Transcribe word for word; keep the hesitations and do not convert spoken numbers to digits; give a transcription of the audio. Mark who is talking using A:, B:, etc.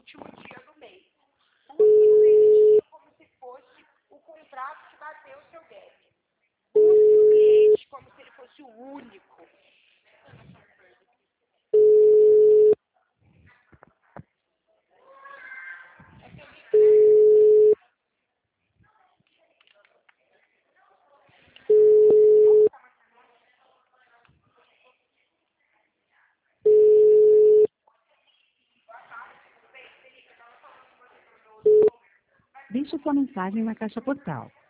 A: último dia do mês. Busque o cliente como se fosse o contrato que bateu o seu gap. Busque o cliente como se ele fosse o único.
B: Deixe sua mensagem na caixa postal.